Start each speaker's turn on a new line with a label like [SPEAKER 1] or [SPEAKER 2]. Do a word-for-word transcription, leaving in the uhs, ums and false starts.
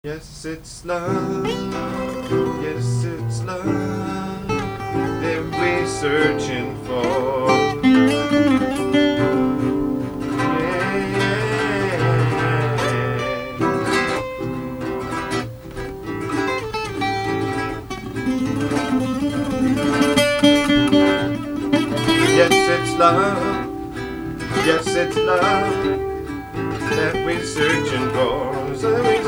[SPEAKER 1] Yes, it's love. Yes, it's love that we're searching for. Yeah, yeah. Yes, it's love. Yes, it's love that we're searching for. So we